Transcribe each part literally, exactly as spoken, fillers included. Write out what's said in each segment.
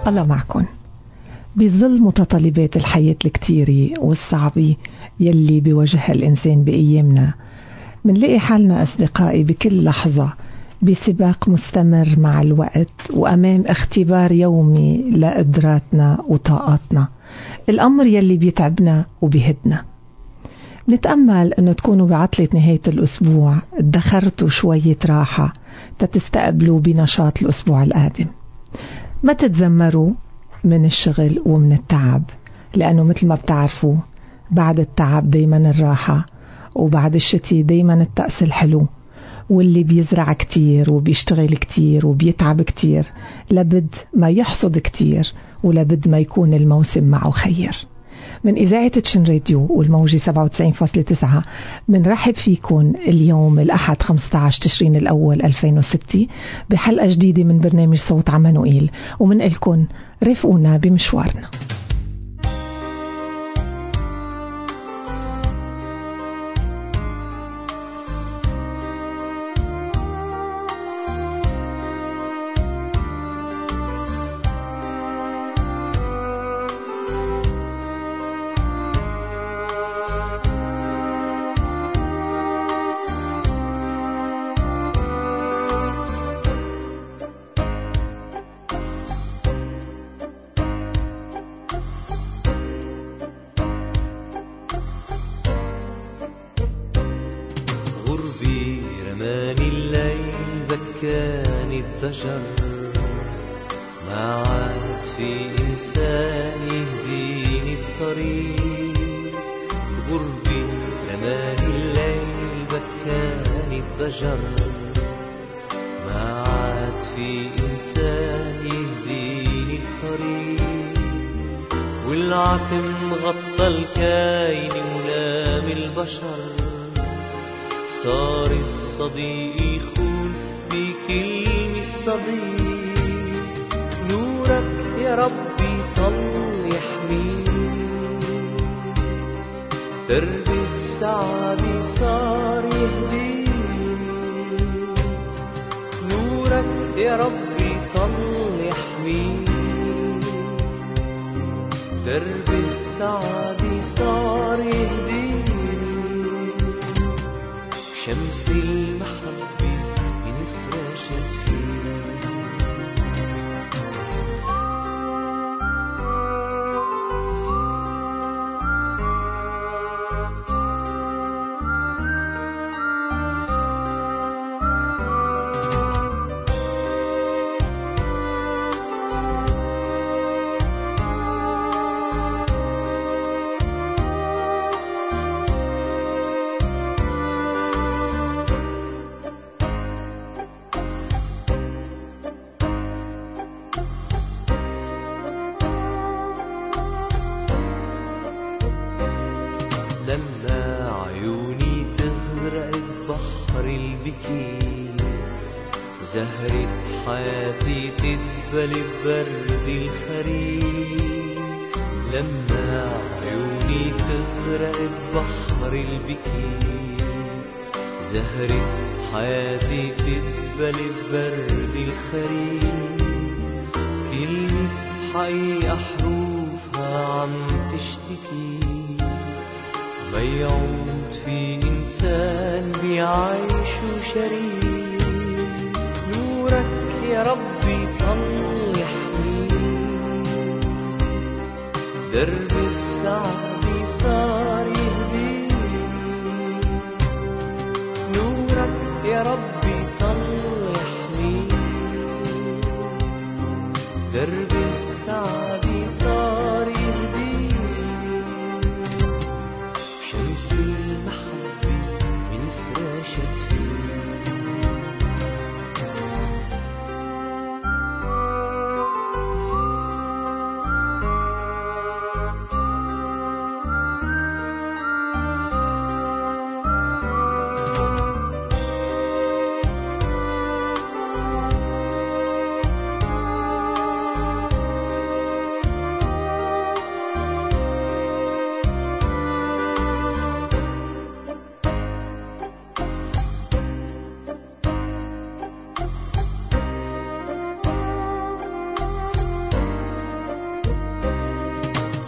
الله معكن. بظل متطلبات الحياة الكتيرة والصعبة يلي بيواجهها الإنسان بأيامنا، منلاقي حالنا أصدقائي بكل لحظة بسباق مستمر مع الوقت وأمام اختبار يومي لقدراتنا وطاقاتنا، الأمر يلي بيتعبنا وبيهدنا. نتأمل أنه تكونوا بعطلة نهاية الأسبوع ادخرتوا شوية راحة تتستقبلوا بنشاط الأسبوع القادم. ما تتذمروا من الشغل ومن التعب، لأنه مثل ما بتعرفوا بعد التعب دايما الراحة، وبعد الشتي دايما الطقس الحلو. واللي بيزرع كتير وبيشتغل كتير وبيتعب كتير لابد ما يحصد كتير، ولابد ما يكون الموسم معه خير. من إذاعة تشن راديو والموجة سبعة وتسعين فاصلة تسعة منرحب فيكم اليوم الأحد خمسة عشر تشرين الأول ألفين وستة بحلقة جديدة من برنامج صوت عمانوئيل، ومن إلكن رفقونا بمشوارنا.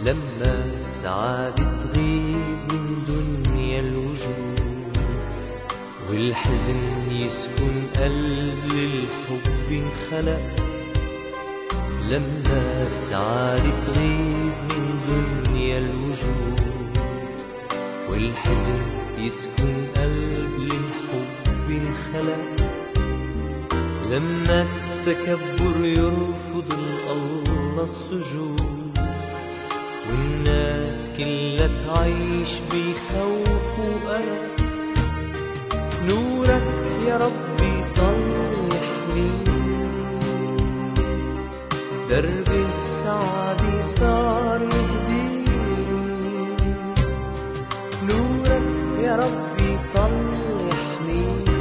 لما السعادة تغيب من دنيا الوجود والحزن يسكن قلب للحب انخلق. لما السعادة تغيب من دنيا الوجود والحزن يسكن قلب للحب انخلق. لما التكبر يرفض الله السجود والناس كلها تعيش بخوف وقلق. نورك يا ربي طل يحميني، درب السعادة صار يهديني. نورك يا ربي طل يحميني،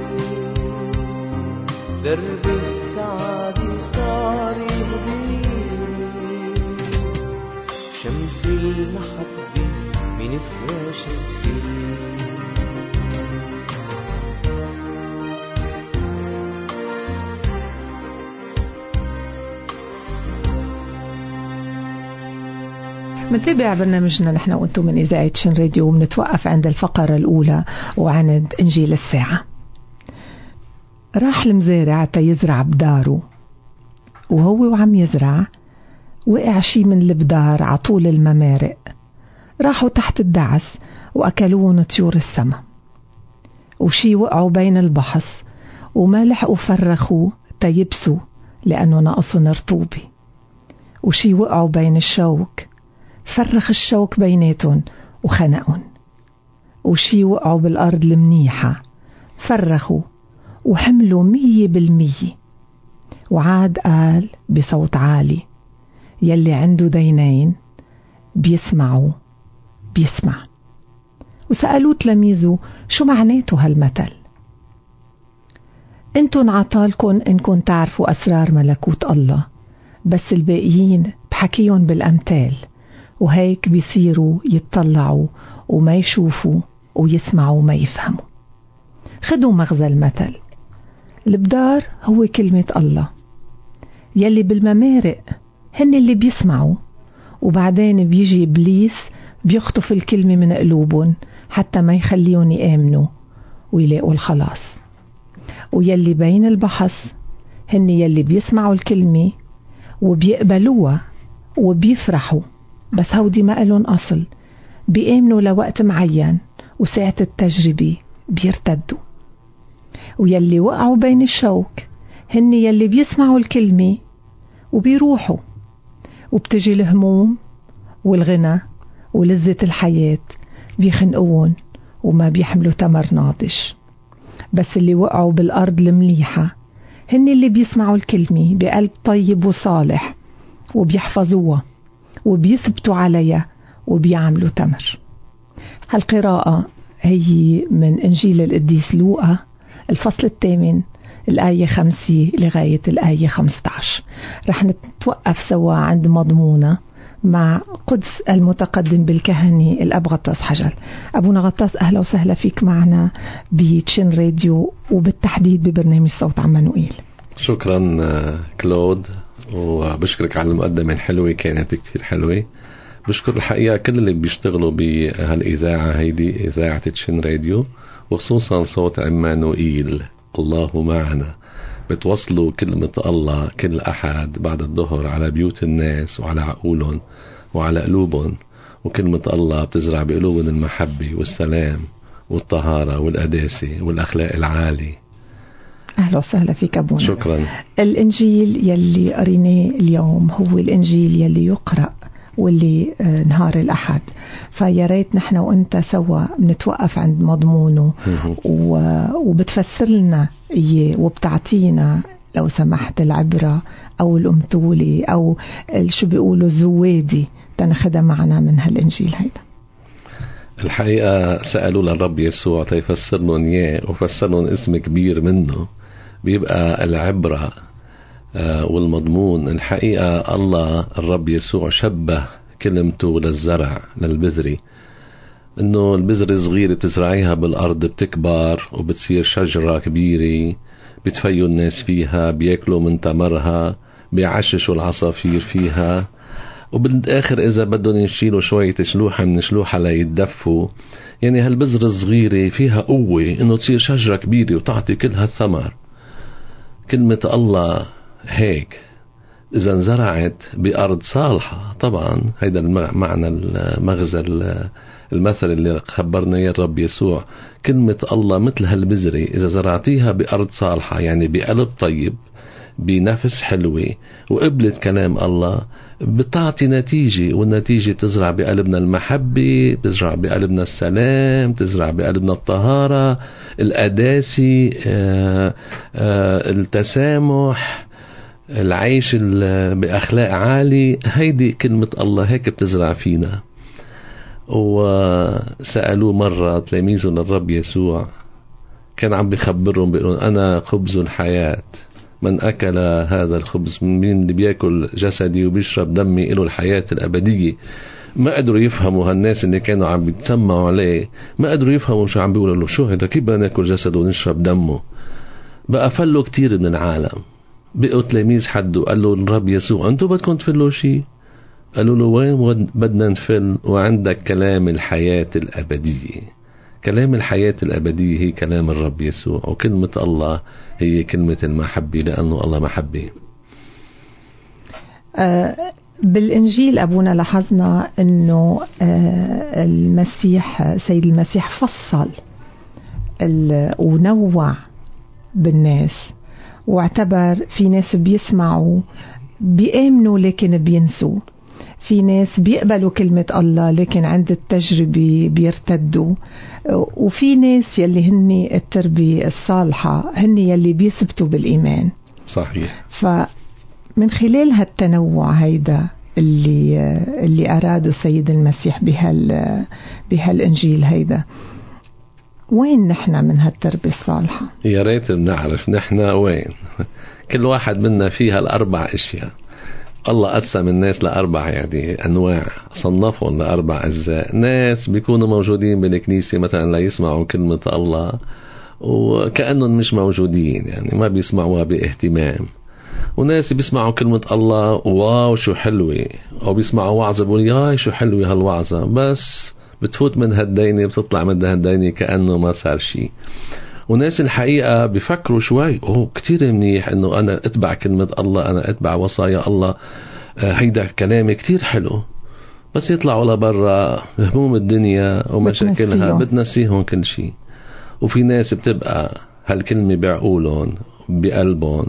درب السعادة صار يهديني. شمس المحبة من فراشة فيه، منتابع برنامجنا نحن وانتم من إذاعة شن راديو، ومنتوقف عند الفقرة الأولى وعند إنجيل الساعة. راح المزارع تيزرع بداره، وهو وعم يزرع وقع شي من البدار عطول الممارق، راحوا تحت الدعس وأكلوهم طيور السما. وشي وقعوا بين البحص وما لحقوا فرخوا تيبسوا لأنه ناقصن رطوبة. وشي وقعوا بين الشوك، فرخ الشوك بيناتهم وخنقهم. وشي وقعوا بالأرض المنيحة، فرخوا وحملوا مية بالمية. وعاد قال بصوت عالي: يلي عنده دينين بيسمعوا بيسمع. وسألوه تلاميذه: شو معناته هالمثل؟ انتن عطالكن انكن تعرفوا أسرار ملكوت الله، بس الباقيين بحكيهم بالأمثال، وهيك بيصيروا يتطلعوا وما يشوفوا ويسمعوا وما يفهموا. خدوا مغزى المثل. البدار هو كلمة الله، يلي بالممارق هن اللي بيسمعوا، وبعدين بيجي إبليس بيخطف الكلمة من قلوبهم حتى ما يخليهم يآمنوا ويلاقوا الخلاص. ويلي بين البحث هن يلي بيسمعوا الكلمة وبيقبلوها وبيفرحوا، بس هودي ما قالون أصل، بيآمنوا لوقت معين وساعة التجربة بيرتدوا. ويلي وقعوا بين الشوك هن يلي بيسمعوا الكلمة وبيروحوا، وبتجي الهموم والغنى ولذة الحياة بيخنقون وما بيحملوا تمر ناضج. بس اللي وقعوا بالأرض المليحة هن اللي بيسمعوا الكلمة بقلب طيب وصالح وبيحفظوها وبيثبتوا عليها وبيعملوا تمر. هالقراءة هي من إنجيل القديس لوقا الفصل الثامن الآية خمسة لغاية الآية خمسة عشر. رح نتوقف سوا عند مضمونة مع قدس المتقدم بالكهنة الأب غطاس حجل. أبونا غطاس، أهلا وسهلا فيك معنا بتشن راديو، وبالتحديد ببرنامج صوت عمانوئيل. شكرا كلود، وبشكرك على المقدمة الحلوة، كانت كتير حلوة. بشكر الحقيقة كل اللي بيشتغلوا بهالإذاعة هيدي، إذاعة تشن راديو، وخصوصا صوت عمانوئيل. الله معنا، بتوصلوا كلمة الله كل أحد بعد الظهر على بيوت الناس وعلى عقولهم وعلى قلوبهم، وكلمة الله بتزرع بقلوبهم المحبة والسلام والطهارة والقداسة والأخلاق العالي. أهلا وسهلا فيك أبونا. شكرا. الإنجيل يلي قريناه اليوم هو الإنجيل يلي يقرأ واللي نهار الأحد، فيا ريت نحن وأنت سوا بنتوقف عند مضمونه وبتفسر لنا إيه وبتعطينا لو سمحت العبرة أو الأمثولة أو شو بيقولوا الزوادي تنخدها معنا من هالإنجيل هيدا. الحقيقة سألوا للرب يسوع تيفسر لهم إياه، وفسر لهم اسم كبير منه بيبقى العبرة والمضمون. الحقيقة الله الرب يسوع شبه كلمته للزرع للبذري، انه البذرة صغيرة بتزرعيها بالارض بتكبر وبتصير شجرة كبيرة، بتفيوا الناس فيها، بياكلوا من تمرها، بيعششوا العصافير فيها، وبالآخر إذا بدهم يشيلوا شوية شلوحة من شلوحة ليتدفوا، يعني هالبذرة الصغيرة فيها قوة إنه تصير شجرة كبيرة وتعطي كل هالثمر. كلمة الله هيك إذا انزرعت بأرض صالحة، طبعا هيدا المعنى المغزى المثل اللي خبرنا إياه الرب يسوع. كلمة الله مثل هالبذرة إذا زرعتيها بأرض صالحة، يعني بقلب طيب، بنفس حلوة، وقبلت كلام الله، بتعطي نتيجة. والنتيجة تزرع بقلبنا المحبة، تزرع بقلبنا السلام، تزرع بقلبنا الطهارة، القداسة، آآ آآ التسامح، العيش بأخلاق عالي. هيدي كلمة الله هيك بتزرع فينا. وسألوه مرة تلاميذه للرب يسوع، كان عم بيخبرهم بيقولون أنا خبز الحياة، من أكل هذا الخبز، من اللي بيأكل جسدي وبيشرب دمي له الحياة الأبدية. ما قدروا يفهموا هالناس اللي كانوا عم بيتسمعوا عليه، ما قدروا يفهموا شو عم بيقولوا له، شو هذا، كيف بدنا ناكل جسده ونشرب دمه. بقى فلوا كتير من العالم. بقوا تلاميذ حد وقال له الرب يسوع أنتوا بدكم تفلوا شيء؟ قالوا له وين بدنا نفل؟ وعندك كلام الحياة الأبدية. كلام الحياة الأبدية هي كلام الرب يسوع، وكلمة الله هي كلمة المحبة، لأنه الله محبة. آه بالإنجيل أبونا لاحظنا أنه آه المسيح سيد المسيح فصل ونوع بالناس، واعتبر في ناس بيسمعوا بيآمنوا لكن بينسوا، في ناس بيقبلوا كلمة الله لكن عند التجربة بيرتدوا، وفي ناس يلي هن التربية الصالحة هن يلي بيثبتوا بالإيمان. صحيح. فمن خلال هالتنوع هيدا اللي اللي أراده سيد المسيح بهال بهالإنجيل هيدا، وين نحن من هالتربية الصالحة؟ يا ريت بنعرف نحن وين. كل واحد منا فيها الأربع أشياء. الله قسم الناس لأربع يعني أنواع، صنفهم لأربع أجزاء. ناس بيكونوا موجودين بالكنيسة مثلا لا يسمعوا كلمة الله وكأنهم مش موجودين، يعني ما بيسمعوها باهتمام. وناس بيسمعوا كلمة الله واو شو حلوة، أو بيسمعوا وعظة بيقول ياي شو حلوة هالوعظة، بس بتفوت من هالدينة بتطلع من هالدينة كأنه ما صار شيء. وناس الحقيقة بيفكروا شوي اوه كتير منيح انه انا اتبع كلمة الله، انا اتبع وصايا الله، آه هيدا كلامي كتير حلو، بس يطلعوا لبرا هموم الدنيا ومشاكلها بتنسيهم كل شيء. وفي ناس بتبقى هالكلمة بعقولهم بقلبهم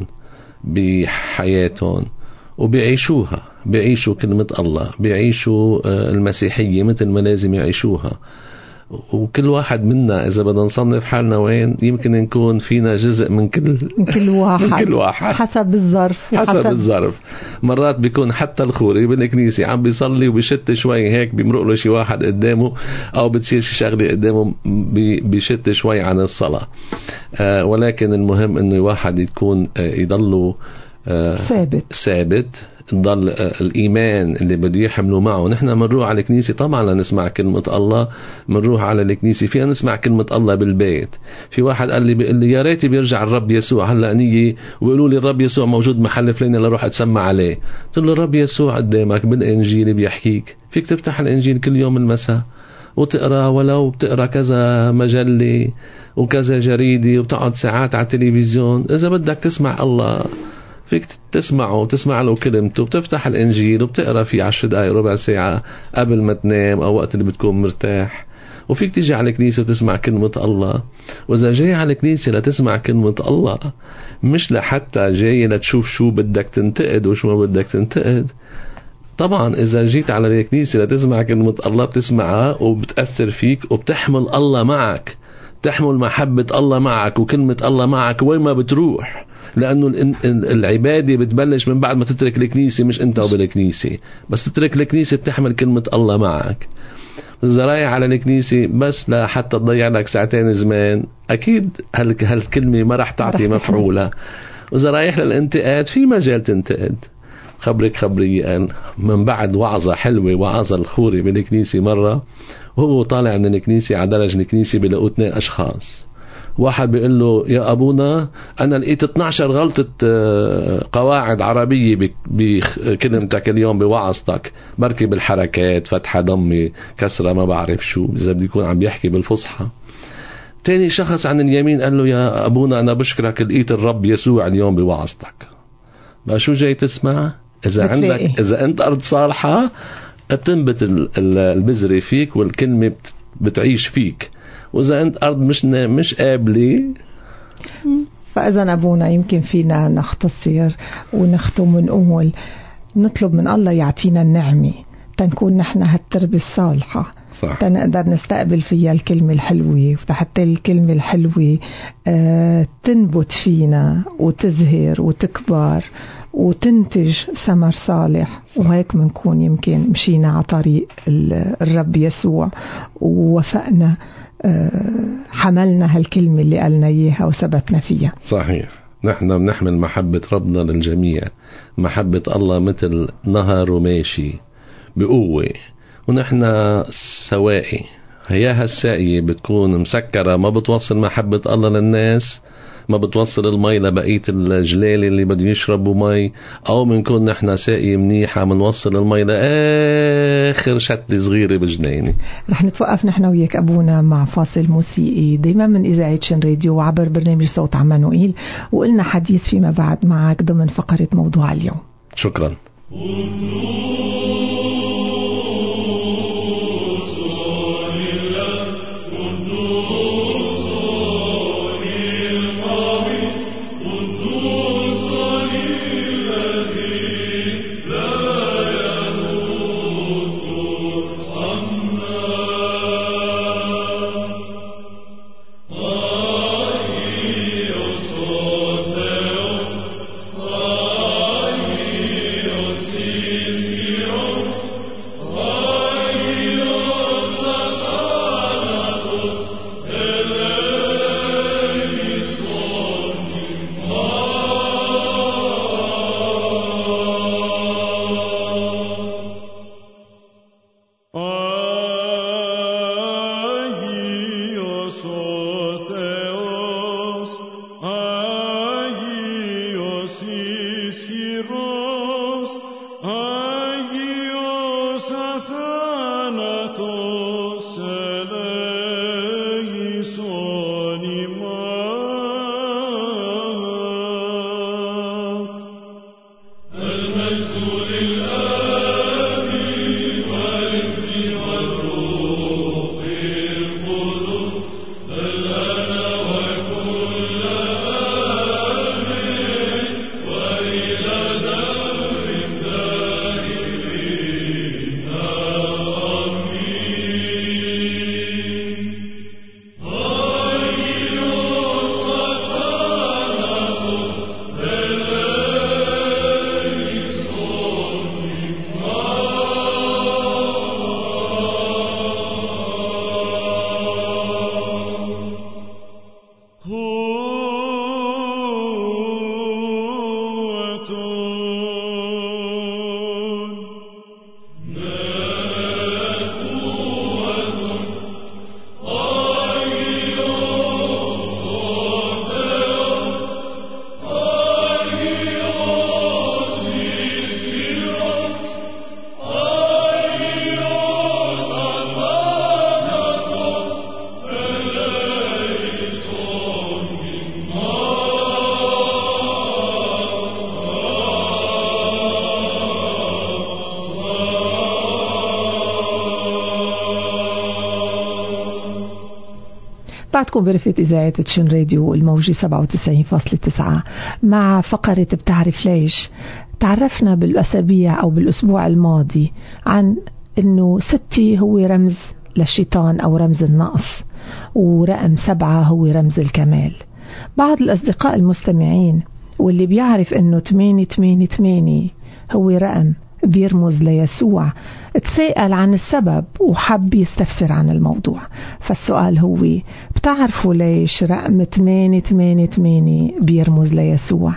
بحياتهم وبيعيشوها، بيعيشوا كلمة الله، بيعيشوا آه المسيحية مثل ما لازم يعيشوها. وكل واحد منا إذا بدنا نصنف حالنا وين، يمكن نكون فينا جزء من كل من كل واحد, من كل واحد. حسب الظرف حسب الظرف. مرات بيكون حتى الخوري بالكنيسة عم بيصلي وبيشت شوي هيك بيمرق له شي واحد قدامه أو بتصير شي شغلة قدامه بيشت شوي عن الصلاة. آه ولكن المهم إنه الواحد يكون آه يضله آه ثابت ثابت ضل الإيمان اللي بده يحمله معه. نحن منروح على الكنيسة طبعا لنسمع كلمة الله، منروح على الكنيسة فينا نسمع كلمة الله بالبيت. في واحد قال لي بيقول لي يا ريت بيرجع الرب يسوع هلا نيجي ويقولوا لي الرب يسوع موجود محل فلاني لروح اتسمع عليه. قلت له الرب يسوع قدامك بالإنجيل بيحكيك، فيك تفتح الإنجيل كل يوم المساء وتقرأ، ولو بتقرأ كذا مجلة وكذا جريدة وبتقعد ساعات على التلفزيون. إذا بدك تسمع الله فيك تسمعه وتسمع له كلمته، بتفتح الإنجيل وبتقرأ فيه عشر دقائق ربع ساعة قبل ما تنام أو وقت اللي بتكون مرتاح. وفيك تيجي على الكنيسة وتسمع كلمة الله. وإذا جاي على الكنيسة لتسمع كلمة الله مش لحتى جاي لتشوف شو بدك تنتقد وشو ما بدك تنتقد. طبعا إذا جيت على الكنيسة لتسمع كلمة الله بتسمعها وبتأثر فيك وبتحمل الله معك، تحمل محبة الله معك وكلمة الله معك وين ما بتروح، لأنه العبادة بتبلش من بعد ما تترك الكنيسة، مش أنت وبالكنيسة. بس تترك الكنيسة بتحمل كلمة الله معك. إذا رايح على الكنيسة بس لا حتى تضيع لك ساعتين زمان، أكيد هالكلمة ما رح تعطي مفعولة. وإذا رايح للانتقاد في مجال تنتقد. خبرك خبرية من بعد وعظة حلوة وعظة الخوري بالكنيسة مرة، وهو طالع من الكنيسة على درج الكنيسة بلقوا اثنين أشخاص واحد بيقول له يا أبونا أنا لقيت اثناشر غلطة قواعد عربية بكلمتك اليوم بوعظتك، بركي بالحركات، فتحة ضمي كسرة ما بعرف شو، إذا بدي يكون عم بيحكي بالفصحى. تاني شخص عن اليمين قال له يا أبونا أنا بشكرك لقيت الرب يسوع اليوم بوعظتك. بقى شو جاي تسمع؟ إذا بتلاقي. عندك إذا أنت أرض صالحة بتنبت البذرة فيك والكلمة بتعيش فيك، وإذا أنت أرض مش مش قابلة. فإذا أبونا يمكن فينا نختصر ونختم ونقول نطلب من الله يعطينا النعمة تنكون نحن هالتربة الصالحة، صح. تنقدر نستقبل فيها الكلمة الحلوة، وحتى الكلمة الحلوة آه تنبت فينا وتزهر وتكبر وتنتج ثمر صالح، صح. وهيك منكون يمكن مشينا على طريق الرب يسوع ووفقنا، حملنا هالكلمة اللي قالنا إياها وثبتنا فيها. صحيح. نحن بنحمل محبة ربنا للجميع، محبة الله مثل نهر وماشي بقوة، ونحن سوائي. هياها الساقية بتكون مسكرة، ما بتوصل محبة الله للناس، ما بتوصل المي لبقية الجلال اللي بده يشربوا مي، أو منكون نحن ساقية منيحة منوصل المي لآخر شتلة صغيرة بجنيني. رح نتوقف نحن وياك أبونا مع فاصل موسيقي دايما من إذاعة شن راديو وعبر برنامج صوت عمانوئيل، وقلنا حديث فيما بعد معك ضمن فقرة موضوع اليوم. شكرا. بعدكم برفقة إذاعة تشن راديو الموجي سبعة وتسعين فاصلة تسعة مع فقرة بتعرف ليش. تعرفنا بالأسابيع أو بالأسبوع الماضي عن أنه ستة هو رمز للشيطان أو رمز النقص، ورقم سبعة هو رمز الكمال. بعض الأصدقاء المستمعين واللي بيعرف أنه ثمانية ثمانية ثمانية هو رقم بيرمز ليسوع تسأل عن السبب وحب يستفسر عن الموضوع. فالسؤال هو بتعرفوا ليش رقم ثمانية ثمانية ثمانية بيرمز ليسوع؟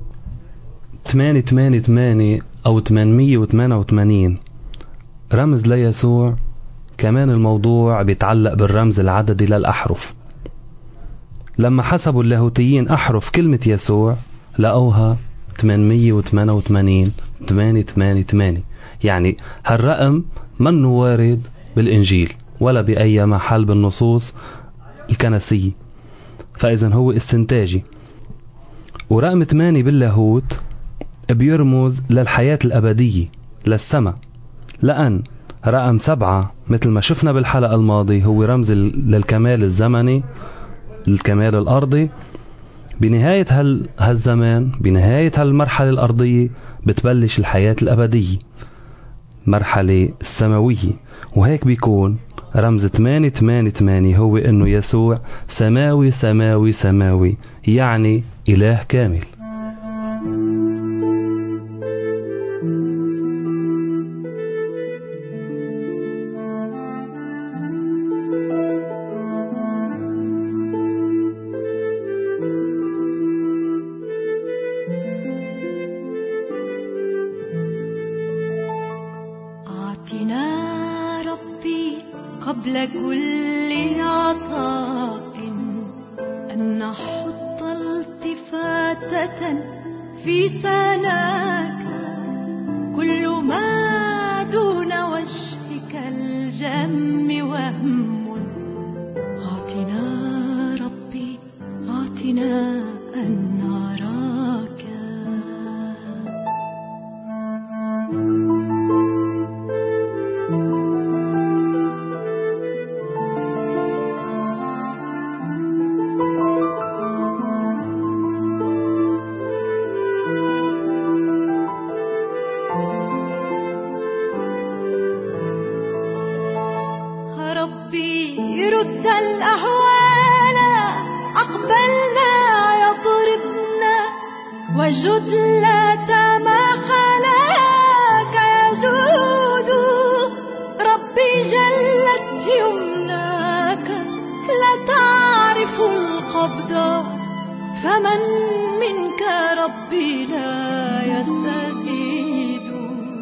ثمانية ثمانية ثمانية أو ثمانمية وثمانية وثمانين رمز ليسوع. كمان الموضوع بيتعلق بالرمز العددي للأحرف. لما حسبوا اللاهوتيين أحرف كلمة يسوع لقوها ثمانمية وثمانية وثمانين ثمانية ثمانية ثمانية. يعني هالرقم منه وارد بالإنجيل ولا بأي محل بالنصوص الكنسية، فإذن هو استنتاجي. ورقم ثمانية باللاهوت بيرمز للحياة الأبدية للسماء، لأن رقم سبعة مثل ما شفنا بالحلقة الماضية هو رمز للكمال الزمني، الكمال الأرضي. بنهاية هال هالزمان، بنهاية هالمرحلة الأرضية بتبلش الحياة الأبدية، مرحلة السماوية. وهيك بيكون رمز ثمانية ثمانية ثمانية هو إنه يسوع سماوي سماوي سماوي، يعني إله كامل. قبل كل عطاء أن نحط التفاتة في سناك، كل ما دون وجهك الجم وهم. أعطنا ربي أعطنا أن نراك. رد الأحوال أقبلنا يضربنا، وجد لا تماخلاك يجود. ربي جلت يمناك لا تعرف القبض، فمن منك ربي لا يستزيد.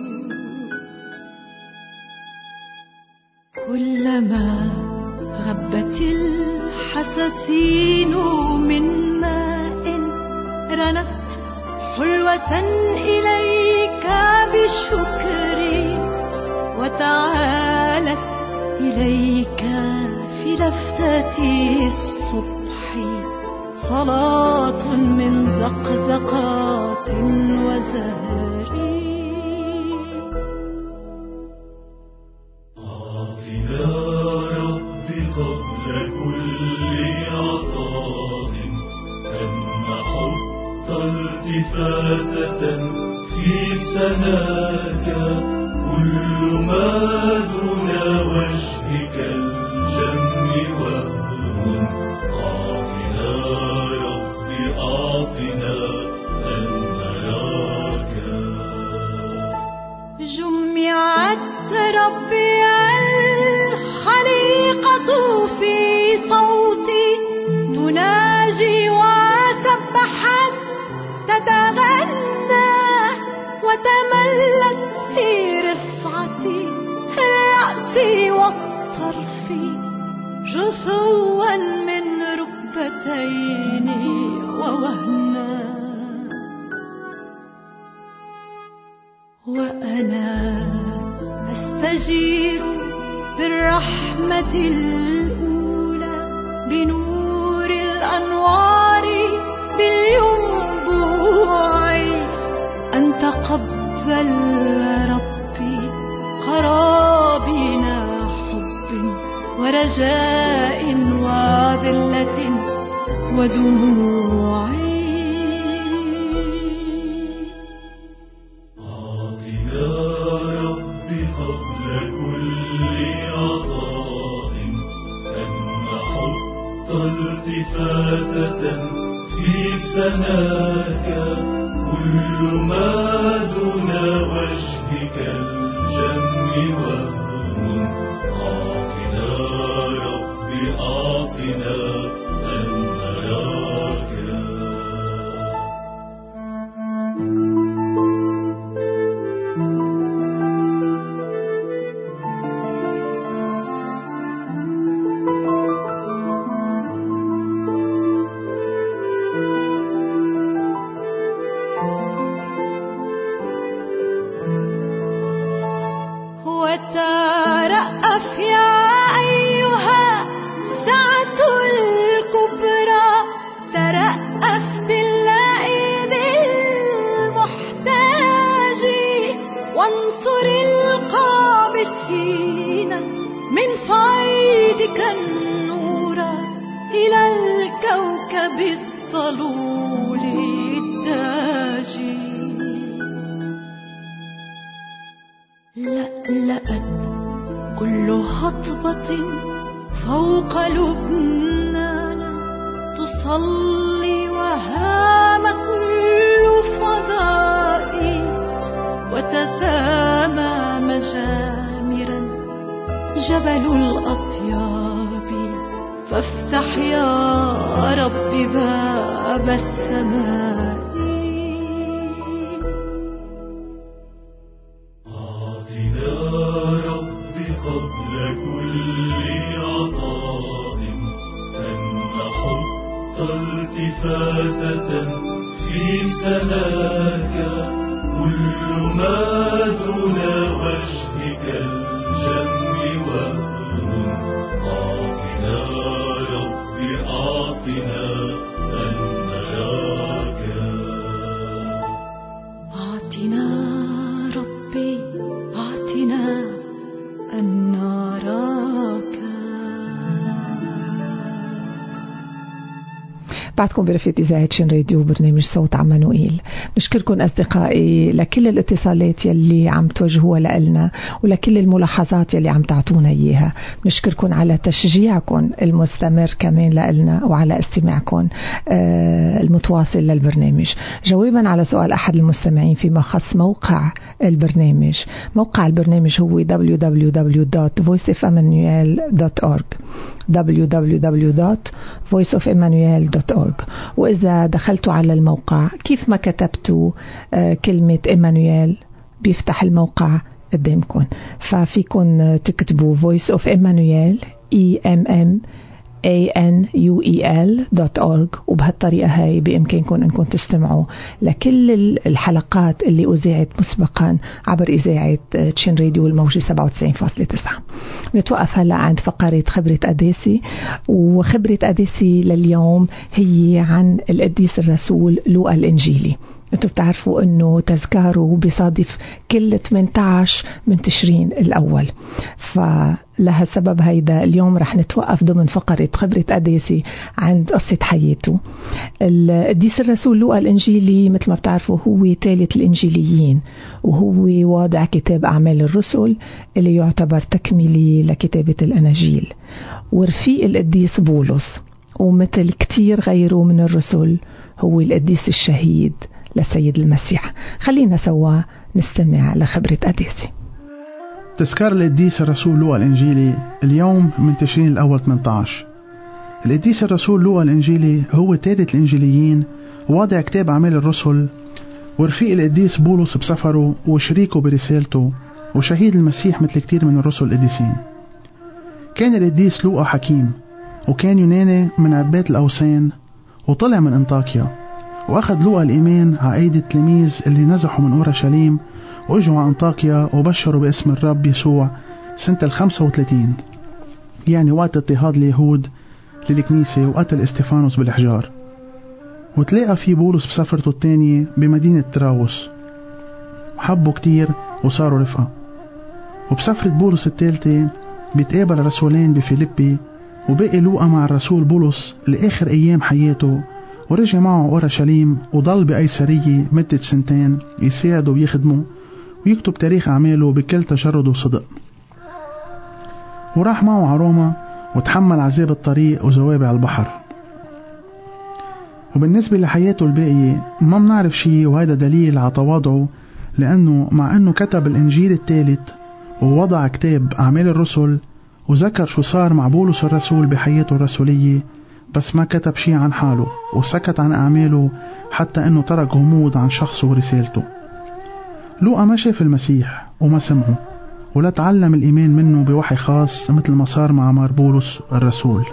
كلما غبت الحساسين من ماء رنت حلوة إليك بشكر، وتعالت إليك في لفتة الصبح صلاة من زقزقات وزهري. التفاتة في سناك، كل ما دون وجهك الجم وهم. أعطنا ربي أعطنا أن نراك. جمعت ربي الخليقة في صوتي تناجي وسبحت تتغنى، وتملت في رفعتي الرأس والطرف جثوا من ركبتين ووهنا. وأنا أستجير بالرحمة الأولى بنور الأنوار بالينبوع. أن تقبل ربي قرابين حب ورجاء وذلة ودموع. أعطنا ربي قبل كل عطاء أن نحط التفاتة في سناك، كل ما دون وجهك الجم وهم. أعطنا ربي أعطنا أن نراك. وترأف يا أيها السعة الكبرى، ترأف باللئيم المحتاج، وانصر القابسين من فيضك النور إلى الكوكب الطلول الداجي. لألأت كل هضبة فوق لبنان، تصلي وهام كل فضاء، وتسامى مجامرا جبل الأطياب، فافتح يا رب باب السماء. أعطنا رب قبل كل عطاء أن نحط التفاتة في سناك، كل ما دون وجهك الجم وهم. أعطنا رب أعطنا أن نراك. أعطنا ربي أعطنا أن نراك. بعدكم برفقة إذاعة شين راديو برنامج صوت عمانوئيل. نشكركم أصدقائي لكل الاتصالات يلي عم توجهوها لنا، ولكل الملاحظات يلي عم تعطونا إياها. نشكركم على تشجيعكم المستمر كمان لنا، وعلى استماعكم المتواصل للبرنامج. جوابا على سؤال أحد المستمعين فيما خص موقع البرنامج، موقع البرنامج هو دبليو دبليو دبليو دوت فويس اوف إمانويل دوت أورج دبليو دبليو دبليو دوت فويس اوف إمانويل دوت أورج. وإذا دخلتوا على الموقع كيف ما كتبتوا كلمة إمانويل بيفتح الموقع قدامكم، ففيكن تكتبوا Voice of Emmanuel E M M A N U E L دوت أورج، وبهالطريقة هاي بإمكانكم أنكم تستمعوا لكل الحلقات اللي أذيعت مسبقا عبر إذاعة تشين راديو الموجة سبعة وتسعين فاصلة تسعة. نتوقف هلأ عند فقرة خبرة أديسي، وخبرة أديسي لليوم هي عن القديس الرسول لوقا الإنجيلي. انتوا بتعرفوا انه تذكاره بيصادف كل ثمانية عشر من تشرين الاول، فلها سبب هيدا اليوم رح نتوقف ضمن فقرة خبرة أديسي عند قصة حياته. القديس الرسول لوقا الإنجيلي مثل ما بتعرفوا هو ثالث الإنجيليين، وهو واضع كتاب أعمال الرسل اللي يعتبر تكميلي لكتابة الأناجيل، ورفيق القديس بولس، ومثل كتير غيره من الرسل هو القديس الشهيد لسيد المسيح. خلينا سوا نستمع لخبرة أديسي. تذكار القديس الرسول لوقا الإنجيلي اليوم من تشرين الأول ثمانية عشر. القديس الرسول لوقا الإنجيلي هو ثالث الإنجيليين، واضع كتاب أعمال الرسل، ورفيق القديس بولس بسفره وشريكه برسالته، وشهيد المسيح مثل كتير من الرسل القديسين. كان القديس لوقا حكيم، وكان يوناني من عباد الأوثان، وطلع من أنطاكيا، وأخذ لوقا الإيمان على أيدي التلاميذ اللي نزحوا من أورشليم وإجوا على أنطاكيا وبشروا باسم الرب يسوع سنة الخمسة وثلاثين، يعني وقت اضطهاد اليهود للكنيسة وقتل استفانوس بالحجار. وتلاقى في بولس بسفرته الثانية بمدينة تراوس، وحبوا كتير وصاروا رفقة. وبسفرة بولس الثالثة بيتقابل الرسولين بفيليبي، وبقي لوقا مع الرسول بولس لآخر أيام حياته، ورجع معه أورشليم وضل بقيصرية مدة سنتين يساعده ويخدمه ويكتب تاريخ أعماله بكل تجرد وصدق. وراح معه على روما وتحمل عذاب الطريق وزوابع البحر. وبالنسبة لحياته الباقية ما منعرف شيء، وهذا دليل على تواضعه، لأنه مع أنه كتب الإنجيل الثالث ووضع كتاب أعمال الرسل وذكر شو صار مع بولس الرسول بحياته الرسولية، بس ما كتب شيء عن حاله وسكت عن أعماله، حتى أنه ترك غموض عن شخصه ورسالته. لوقا ما شاف المسيح وما سمعه، ولا تعلم الإيمان منه بوحي خاص مثل ما صار مع مار بولس الرسول،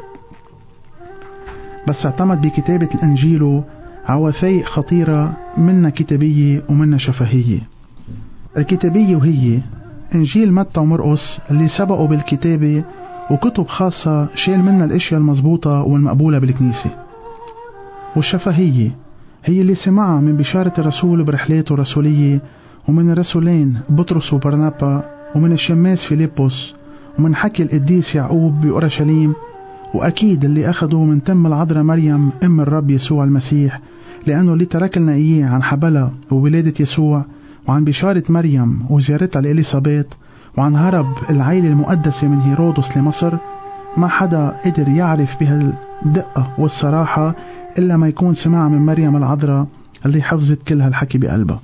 بس اعتمد بكتابة الأنجيل على وثائق خطيرة، منها كتابية ومنها شفهية. الكتابية وهي إنجيل متى ومرقس اللي سبقوا بالكتابة وكتب خاصة شيل منها الاشياء المضبوطة والمقبولة بالكنيسة. والشفهية هي اللي سمعها من بشارة الرسول برحلاته الرسولية ومن الرسولين بطرس وبرنابا ومن الشماس فيليبوس ومن حكي القديس يعقوب بأورشليم، وأكيد اللي أخذوا من تم العذراء مريم أم الرب يسوع المسيح، لأنه اللي ترك لنا إياه عن حبلة وولادة يسوع، وعن بشارة مريم وزيارتها لإليصابات، وعن هرب العائلة المقدسة من هيرودس لمصر. ما حدا قدر يعرف بهالدقة والصراحة إلا ما يكون سمع من مريم العذراء اللي حفظت كل هالحكي بقلبها.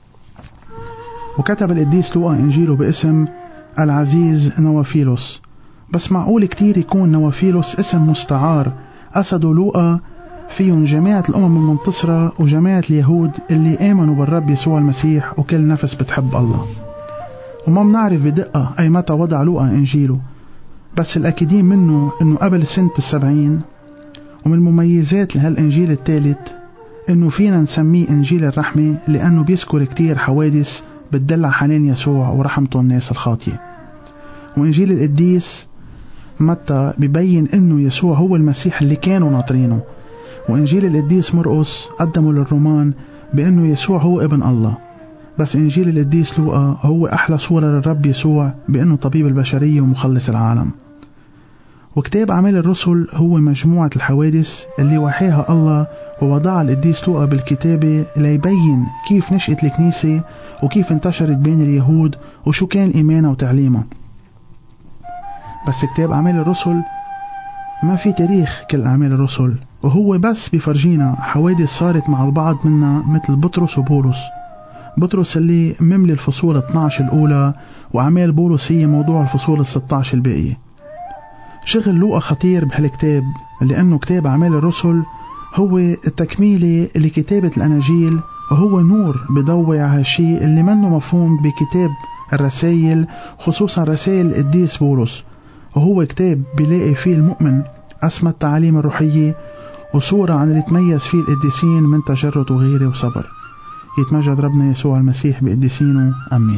وكتب القديس لوقا إنجيله باسم العزيز نوافيلوس، بس معقول كتير يكون نوافيلوس اسم مستعار أسدوا لوقا فيهم جماعة الأمم المنتصرة وجماعة اليهود اللي آمنوا بالرب يسوع المسيح وكل نفس بتحب الله. وما بنعرف بدقة أي متى وضع لوقا إنجيله، بس الأكيدين منه إنه قبل سنة السبعين. ومن المميزات لهالإنجيل الثالث إنه فينا نسميه إنجيل الرحمة، لأنه بيذكر كتير حوادث بتدل على حنان يسوع ورحمته الناس الخاطئة. وإنجيل القديس متى بيبين إنه يسوع هو المسيح اللي كانوا ناطرينه. وإنجيل القديس مرقس قدموا للرومان بأنه يسوع هو ابن الله. بس إنجيل القديس لوقا هو أحلى صورة للرب يسوع بأنه طبيب البشرية ومخلص العالم. وكتاب أعمال الرسل هو مجموعة الحوادث اللي وحيها الله ووضعها القديس لوقا بالكتابة ليبين كيف نشأت الكنيسة وكيف انتشرت بين اليهود وشو كان إيمانها وتعليمها. بس كتاب أعمال الرسل ما في تاريخ كل أعمال الرسل، وهو بس بيفرجينا حوادث صارت مع البعض منها، مثل بطرس وبولس. بطرس اللي مملي الفصول اثني عشر الأولى، وأعمال بولس هي موضوع الفصول الستة عشر الباقية. شغل لوقا خطير بهالكتاب لأنه كتاب أعمال الرسل هو التكميلة لكتابة الأناجيل، وهو نور بضوي على هالشيء اللي منه مفهوم بكتاب الرسائل، خصوصا رسائل القديس بولس. وهو كتاب بيلاقي فيه المؤمن أسمى التعاليم الروحية وصورة عن اللي تميز فيه القديسين من تجرد وغيره وصبر. يتمجد ربنا يسوع المسيح بقديسينه، أمين.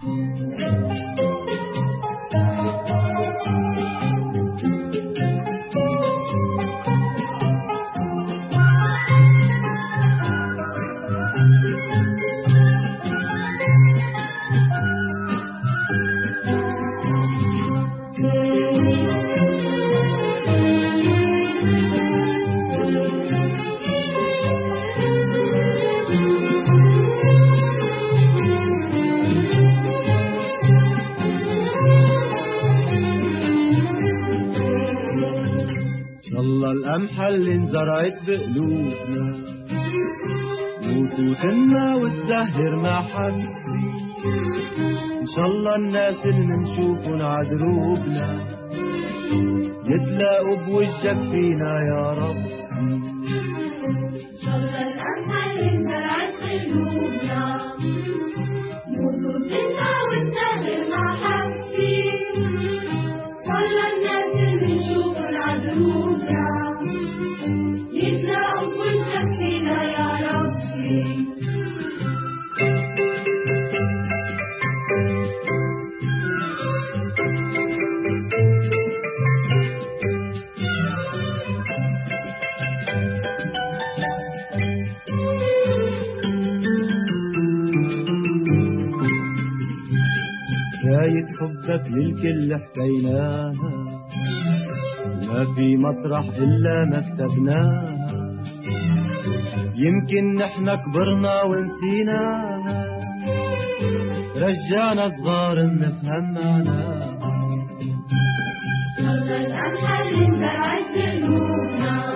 القمحة اللي انزرعت بقلوبنا وتوتنا وتزهر محبي، إن شاء الله الناس اللي منشوفن عدروبنا يتلاقوا بوجهك فينا يا رب. إن شاء الله القمحة اللي انزرعت بقلوبنا وتوتنا وتزهر محبي، إن شاء الله الناس اللي منشوفن عدروبنا حكاية حبك للكل حكيناها، ما في مطرح إلا ما كتبناها، يمكن نحن كبرنا ونسيناها، رجعنا صغار نفهم معناها. صلى القمحة اللي انزرعت بقلوبنا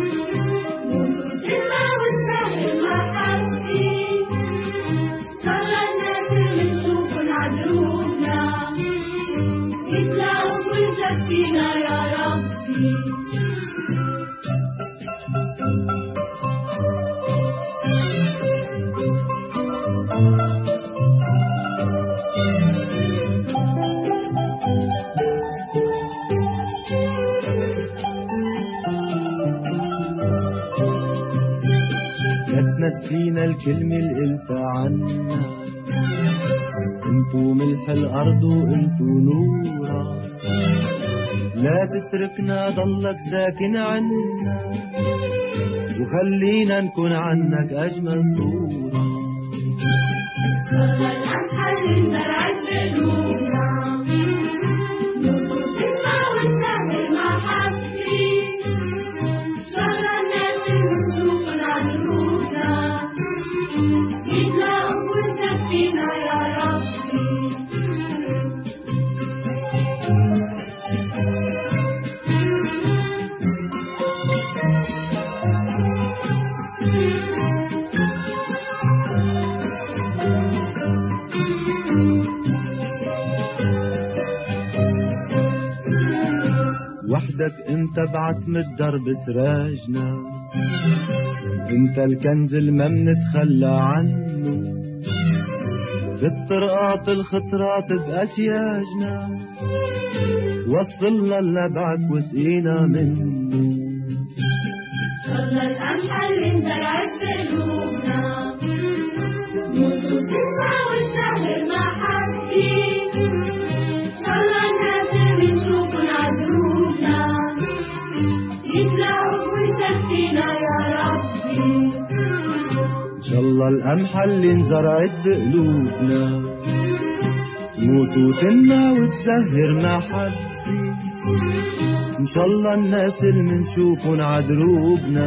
وتوتنا وتزهر محبي، صلى الناس اللي نشوفن عدروبنا يتلاقوا بوجهك فينا يا ربي. نسينا الكلمة القلت عنا، انتو ملح الأرض وانتو نورا. لا تتركنا ضلك ساكن عنا وخلينا نكون عنك أجمل صورة. صلى الأمحل زرعت بقلوبنا نور تسمع والسهل محبتي. صلى الناس المسلوق العدرونا يتلاقوا ويسفينا يا ربي. وحدك انت بعتم الدرب سراجنا، انت الكنز اللي ما منتخلى عنه، بالطرقات الخطرات بأسياجنا وصلنا لنبعك وسقينا منه. صلى الأمحل زرعت بقلوبنا نور تسمع والسهل محبتي. صلى الناس بنشوف عدرونا يتلاقوا ويسفينا يا ربي. إن شاء الله القمحة اللي انزرعت بقلوبنا تموت وتنمى وتزهر محبتي. إن شاء الله الناس اللي منشوفن عدروبنا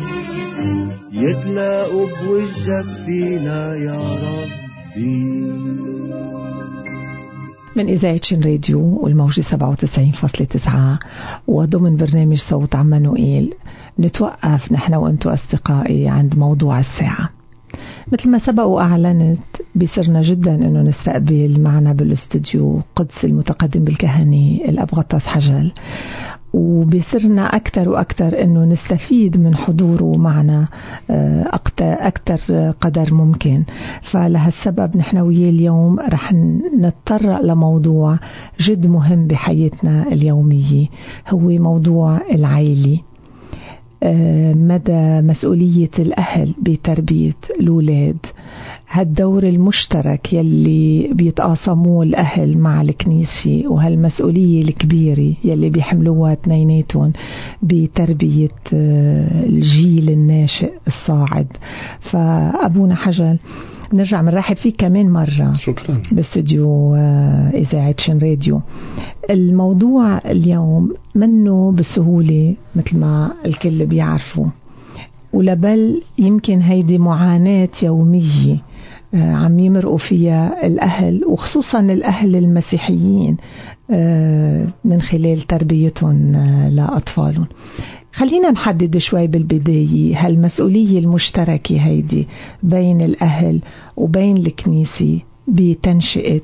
يتلاقوا بوجهك فينا يا ربي. من إذاعة شن راديو والموجة سبعة وتسعين فاصلة تسعة وضمن برنامج صوت عمانوئيل نتوقف نحن وأنتو أصدقائي عند موضوع الساعة. مثل ما سبق وأعلنت بسرنا جدا أنه نستقبل معنا بالاستوديو قدس المتقدم بالكهنة الأب غطاس حجل، وبصرنا أكثر وأكثر أنه نستفيد من حضوره معنا أكثر قدر ممكن. فلهالسبب نحن وياه اليوم رح نتطرق لموضوع جد مهم بحياتنا اليومية، هو موضوع العائلة، مدى مسؤولية الأهل بتربية الأولاد، هالدور المشترك يلي بيتقاسموه الأهل مع الكنيسة، وهالمسؤولية الكبيرة يلي بيحملوها اثنيناتهم بتربية الجيل الناشئ الصاعد. فأبونا حجل نرجع منرحب فيك كمان مرة. شكرا. باستوديو إذاعة شن راديو. الموضوع اليوم منه بسهولة مثل ما الكل بيعرفوا، ولبل يمكن هيدي معاناة يومية عم يمرقوا فيها الأهل، وخصوصا الأهل المسيحيين من خلال تربيتهم لأطفالهم. خلينا نحدد شوي بالبداية هالمسؤولية المشتركة هيدي بين الأهل وبين الكنيسة بتنشئة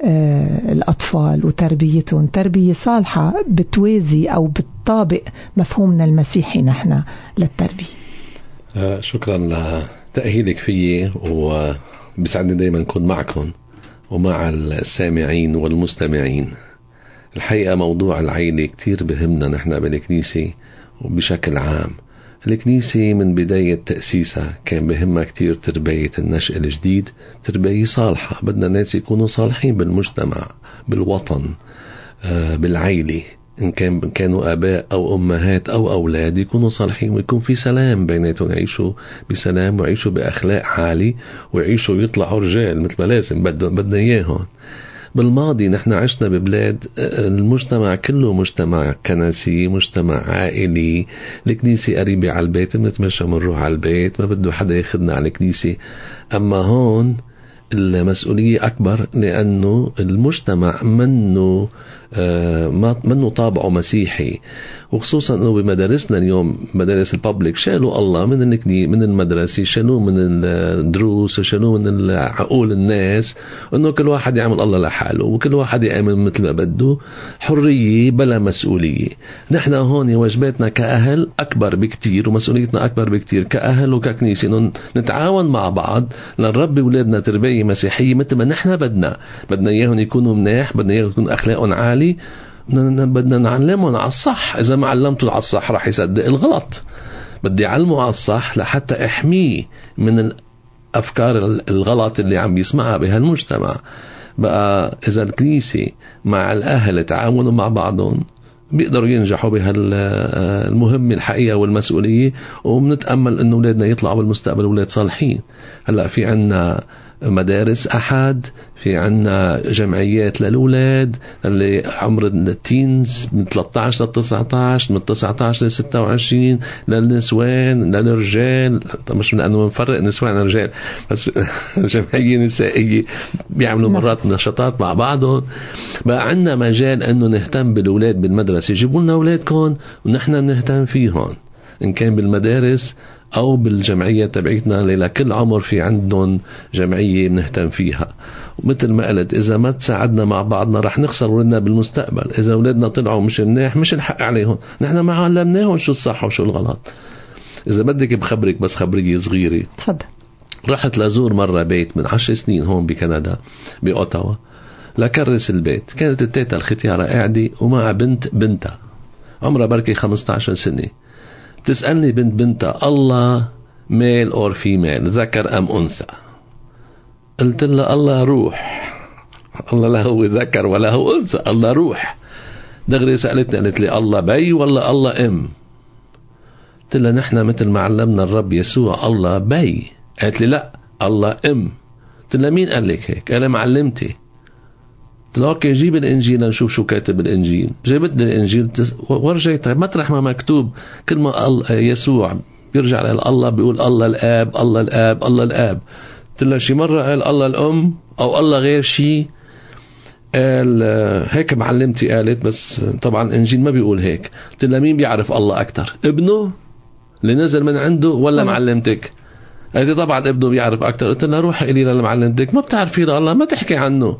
الأطفال وتربيتهم تربية صالحة بتوازي أو بتطابق مفهومنا المسيحي نحن للتربية. شكرا لتأهيلك فيي، وبسعدني دايما نكون معكم ومع السامعين والمستمعين. الحقيقة موضوع العائلة كتير بهمنا نحن بالكنيسة وبشكل عام. الكنيسة من بداية تأسيسها كان بهمها كتير تربية النشء الجديد، تربية صالحة. بدنا ناس يكونوا صالحين بالمجتمع، بالوطن، بالعائلة، إن كان كانوا آباء أو أمهات أو أولاد يكونوا صالحين، ويكون في سلام بيناتهم، يعيشوا بسلام ويعيشوا بأخلاق عالي ويعيشوا ويطلعوا رجال مثل ما لازم بدنا إياهم. بالماضي نحن عشنا ببلاد المجتمع كله مجتمع كنسي، مجتمع عائلي، الكنيسة قريبة على البيت، بنتمشى منروح على البيت، ما بده حدا ياخدنا على الكنيسة. أما هون المسؤولية أكبر، لأنه المجتمع منه آه منه طابعه مسيحي، وخصوصا أنه بمدارسنا اليوم مدارس البابليك شالوا الله من من المدرسة، شالوه من الدروس، شالوه من عقول الناس، أنه كل واحد يعمل الله لحاله وكل واحد يعمل مثل ما بده، حرية بلا مسؤولية. نحن هون واجباتنا كأهل أكبر بكتير ومسؤوليتنا أكبر بكتير كأهل وككنيسة، نتعاون مع بعض لنربي أولادنا تربية مسيحية مثل ما نحن بدنا. بدنا إياهم يكونوا مناح، بدنا إياهم يكونوا أخلاقهم عالي، بدنا نعلمهم على الصح. إذا ما علمته على الصح راح يصدق الغلط. بدي أعلمه على الصح لحتى أحميه من الأفكار الغلط اللي عم يسمعها بهالمجتمع. بقى إذا الكنيسة مع الأهل تعاونوا مع بعضهم بيقدروا ينجحوا بهالمهمة الحقيقة والمسؤولية، وبنتأمل إنه أولادنا يطلعوا بالمستقبل أولاد صالحين. هلأ في عنا مدارس أحد، في عنا جمعيات للأولاد اللي عمر التينز من ثلاثة عشر ل تسعة عشر، من تسعة عشر ل ستة وعشرين، للنسوان للرجال. مش من أنه نفرق نسوان ورجال، بس جمعية نسائية بيعملوا مرات نشاطات مع بعضهم. بقى عنا مجال أنه نهتم بالأولاد بالمدرسة، يجيبوا لنا أولادكم ونحن نهتم فيهم، إن كان بالمدارس أو بالجمعية تبعيتنا اللي لكل عمر في عندهم جمعية بنهتم فيها. ومثل ما قلت إذا ما تساعدنا مع بعضنا رح نخسر أولادنا بالمستقبل. إذا أولادنا طلعوا مش مناح مش الحق عليهم، نحن ما علمناهم شو الصح وشو الغلط. إذا بدك بخبرك بس خبرية صغيرة. تفضل. رحت لزور مرة بيت من عشر سنين هون بكندا بأوتاوا، لكرس البيت. كانت التيتا الختيارة قاعدة ومع بنت بنتها عمرها بركي خمسة عشر سنة. بتسألني بنت بنتها الله ميل أور فيميل، ذكر أم أنثى؟ قلت لها الله روح. الله لا هو ذكر ولا هو أنثى، الله روح. دغري سألتني قالت لي الله بي ولا الله أم؟ قلت لها نحن مثل ما علمنا الرب يسوع الله بي. قالت لي لا الله أم. قلت لها مين قال لك هيك؟ قال معلمتي. قلت له اوكي جيب الانجيل نشوف شو كاتب الانجيل. جابت لي الانجيل ورجيتها مطرح ما مكتوب كل ما يسوع بيرجع لله بيقول الله الاب الله الاب الله الاب. قلت له شي مره قال الله الام او الله غير شيء؟ قال هيك معلمتي قالت، بس طبعا الانجيل ما بيقول هيك. قلت له مين بيعرف الله اكثر، ابنه اللي نزل من عنده ولا معلمتك؟ قالت طبعا ابنه بيعرف اكثر. قلت لها روحي الي لمعلمتك، ما بتعرفي الله ما تحكي عنه.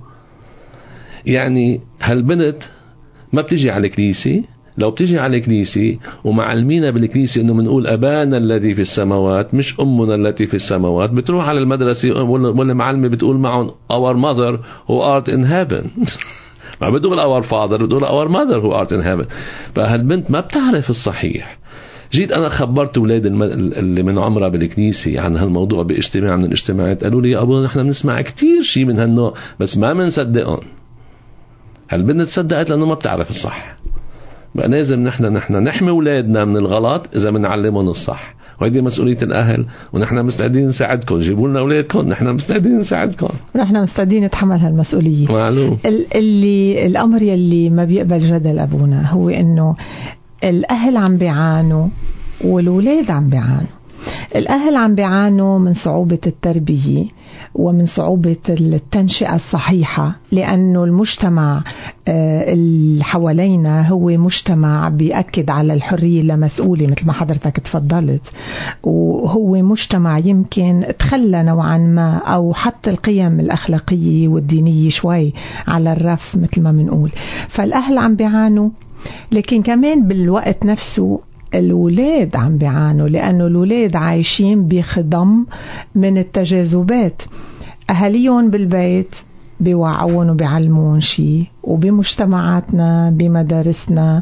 يعني هالبنت ما بتجي على الكنيسة. لو بتجي على الكنيسة ومعلمينا بالكنيسة انه منقول ابانا الذي في السماوات مش امنا التي في السماوات، بتروح على المدرسة والمعلمة بتقول معهم our mother who art in heaven. ما بتقول our father، بتقول our mother who art in heaven. فهالبنت ما بتعرف الصحيح. جيت أنا خبرت أولاد اللي من عمرها بالكنيسة عن هالموضوع باجتماع من الاجتماعات، قالوا لي يا أبونا نحن بنسمع كتير شيء من هالنوع بس ما بنصدقهم. هالبنت صدقت لأنه ما بتعرف الصح. بقى لازم نحن نحن نحمي أولادنا من الغلط إذا بنعلمهم الصح، وهذه مسؤولية الأهل، ونحن مستعدين نساعدكم. جيبوا لنا أولادكم، نحن مستعدين نساعدكم، نحن مستعدين نتحمل هالمسؤولية. معلوم. اللي الأمر يلي ما بيقبل جدل أبونا هو إنه الأهل عم بيعانوا والأولاد عم بيعانوا. الأهل عم بيعانوا من صعوبة التربية ومن صعوبة التنشئة الصحيحة، لأنه المجتمع اللي حوالينا هو مجتمع بيأكد على الحرية اللامسؤولة مثل ما حضرتك تفضلت، وهو مجتمع يمكن تخلى نوعا ما أو حتى القيم الأخلاقية والدينية شوي على الرف مثل ما منقول. فالأهل عم بيعانوا، لكن كمان بالوقت نفسه الأولاد عم بيعانوا، لأنه الأولاد عايشين بخضم من التجاذبات. أهاليهم بالبيت بيوعون وبيعلمون شيء، وبمجتمعاتنا بمدارسنا